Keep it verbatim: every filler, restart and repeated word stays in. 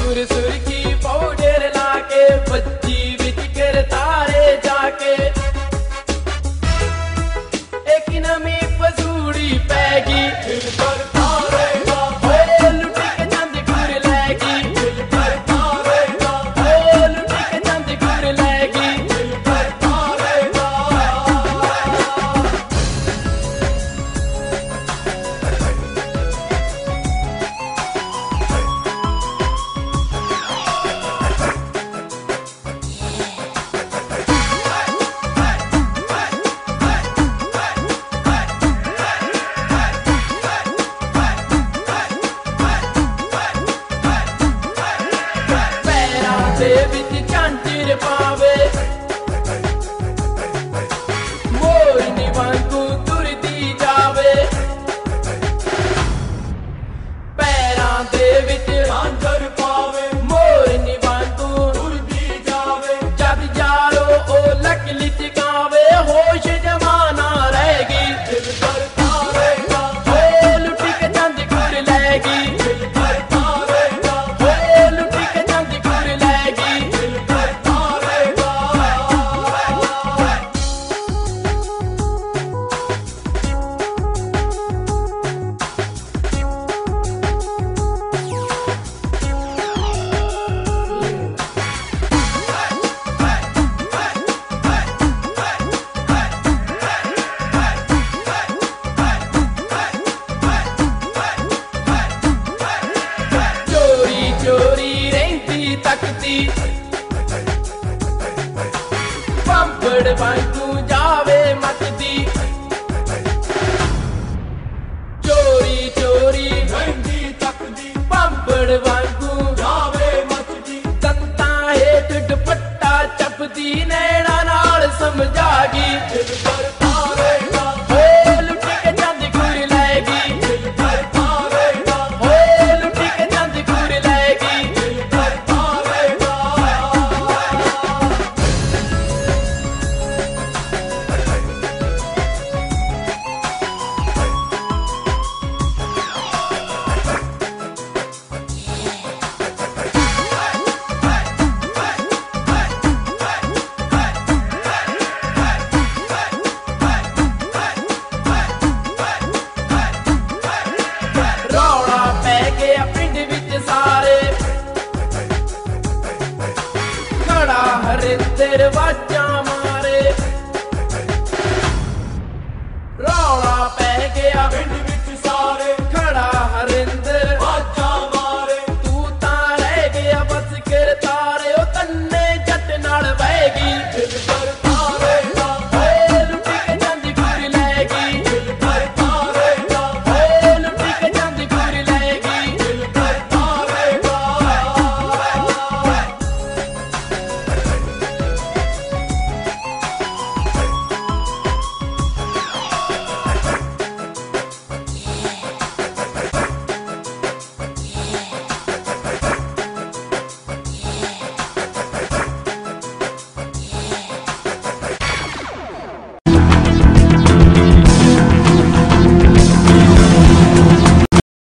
सुर सुर की पाउडर लाके बच्ची विच कर तारे जाके एक नमी पसूड़ी पैगी दिल पर तारेगा होए लुट के चंद गुर लेगी दिल पर तारेगा होए लुट के चंद गुर लेगी दिल पर तारेगा। दे विच झांझर पावे मोरनी वांगू तुरदी जावे पैरां दे विच झांझर पावे मोरनी वांगू तुरदी जावे जब यारो ओ लक लिचकावे होश जमाना रहेगी दिल पर तारेगा होए लुट के चंद गुर लेगी दिल पर तारेगा होए लुट के चंद गुर लेगी दिल पर तारेगा। चोरी चोरी रहती तकती पंपड़ वांगू जावे मचदी चोरी चोरी रहती तकती पंपड़ वांगू जावे मचदी दंता हेठ दुपट्टा चपदी नैना नाल समझागी दिल पर तारेगा होए लुट के चंद गुर लेगी दिल पर तारेगा होए लुट के चंद गुर लेगी दिल पर तारेगा। रौला पै गया पिंड विच सारे खड़ा हरिंदर वाजां